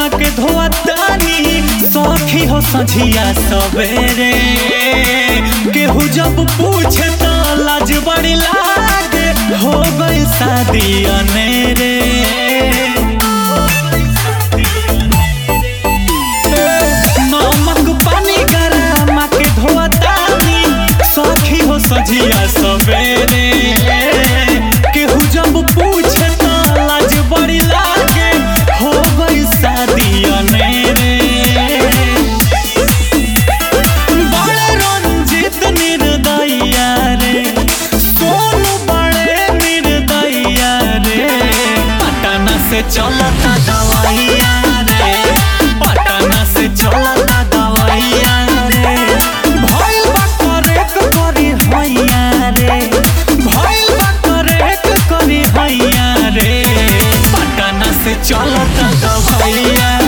के धोतानी सखी हो सझिया सवेरे। केहू जब पूछे तो लाज बड़ी लागे, हो गई शादी अनेरे। नमक पानी गरम के धोतानी सखी हो सझिया सवेरे। केहू जब पूछे तो लाज बड़ी लागे, हो गई शादी अनेरे। बड़े रंजित निर्दया रे, सोनू बड़े निर्दया रे। पटना से चलता दवाइया रे, पटना से चलता दवाइया रे। भइल बा करेक करी हैया रे, भइल बा करेक करी हैया रे। पटना से चलता दवाइया